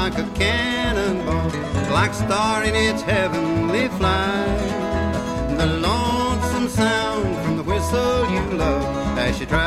like a cannonball, like a star in its heavenly flight. The lonesome sound from the whistle you love as she tries